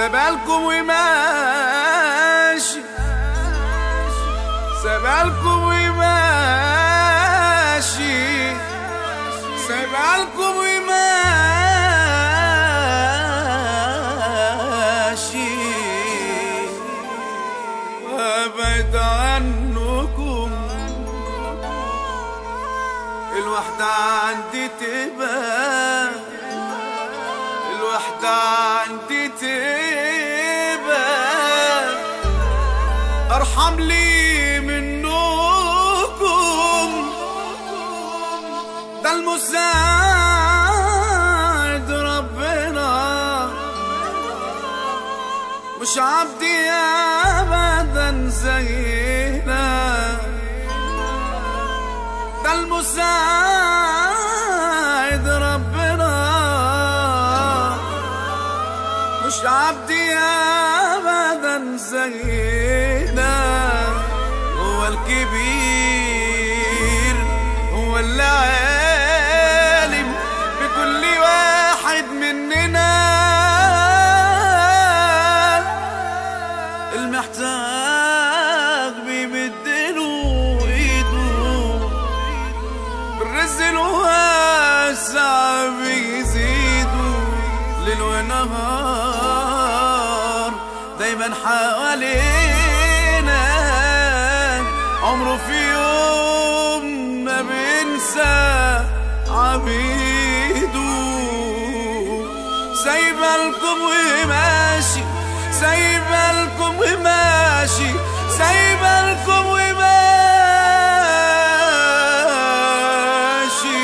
سابالكم وماشي، سابالكم وماشي، سابالكم وماشي، وابعد عنكم. الوحدة عندي تبقى، الوحدة عندي تبقى أرحم لي منكم. ده المساعد ربنا مش عبدي أبدا زينا. ده المساعد ربنا مش عبدي أبدا زينا. هو الكبير، هو اللي عالم بكل واحد مننا. المحتاج بيمدله ايده، بالرزق الواسع بيزيده. ليل ونهار دايما حوالينا، عمره في يوم ما بينسى عبيده. سايبالكم وماشي، سايبالكم وماشي، سايبالكم وماشي،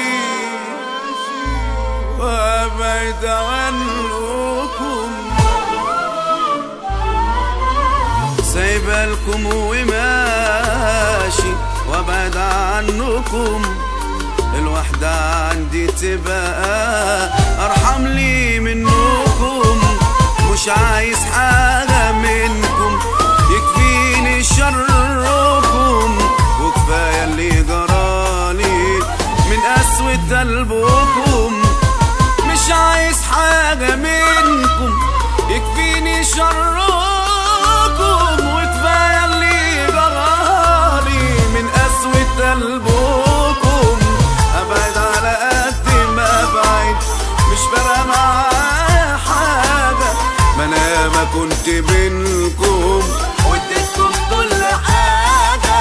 وابعد عنكم. سايبالكم وماشي وابعد عنكم. الوحدة عندي تبقى أرحم لي منكم. مش عايز حاجة منكم، يكفيني شركم، وكفاية اللي جرالي من قسوة قلبكم. مش عايز حاجة منكم، يكفيني شركم، وكفاية اللي جرالي من قسوة قلبكم. أبعد على قد ما أبعد مش فارقة معايا حاجة، ما أنا ما كنت بينكم واديتكم كل حاجة.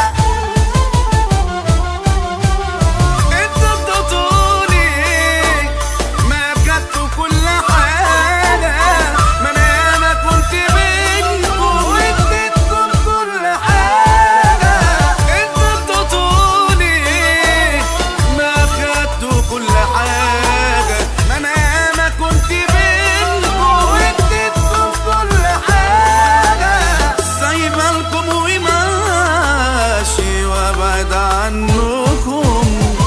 انتوا اديتولي ما خدتوا كل حاجة، ما أنا ما كنت بينكم واديتكم كل حاجة. انتوا اديتولي ما خدتوا كل حاجة، ما أنا ما كنت بينكم واديتكم كل حاجة. سايبالكم وماشي وابعد عنكم.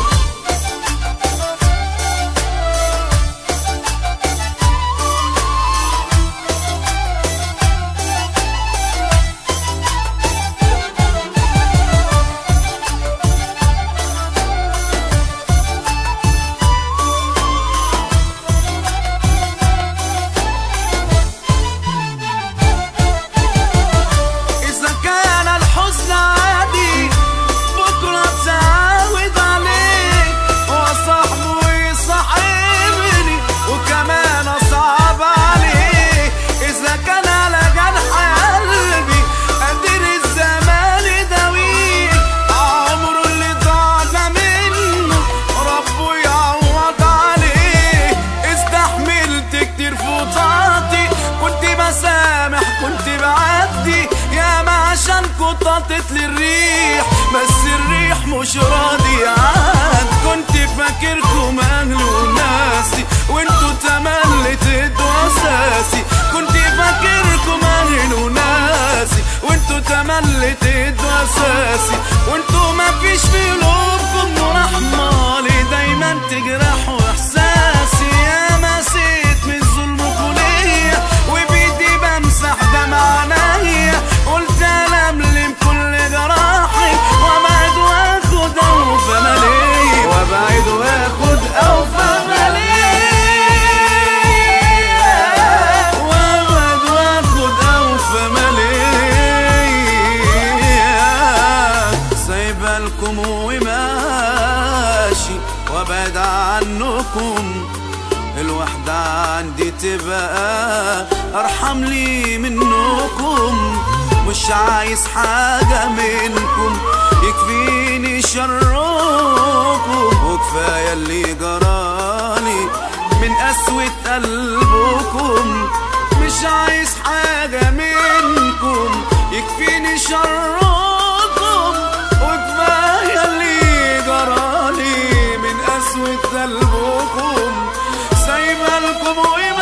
إذا كان الحزن عادي بكرة تعود عليه، وصاحبه يصاحبني وكمان أصعب عليه. إذا كان على جرح قلبي قادر الزمان يداويه، عمره اللي ضاع منه ربه يعوض عليه. استحملت كتير فوطاتي، كنت بسامح كنت بعدي، ياما عشانكوا طاطت لي الريح، بس الريح مش راضي يعد. كنت فاكركم أهلي وناسي، وانتوا تملي تدوا أساسي. كنت فاكركم أهلي وناسي، وانتوا تملي تدوا أساسي. وانتوا مفيش في قلوبكم رحمة، ليه دايما تجرحوا إحساسي. ياما سيت من ظلمكوا ليا، وبيدي بمسح دمع عينيا. قلت ألملم كل جراحي، وابعد واخد أوفى ماليا، وابعد واخد أوفى ماليا، وابعد وابعد عنكم. الوحدة عندي تبقى ارحم لي منكم. مش عايز حاجة منكم، يكفيني شركم، وكفاية اللي جرالي من قسوة قلبكم. مش عايز حاجة منكم، يكفيني شركم، وكفاية اللي جرالي من قسوة قلبكم. سايبة لكم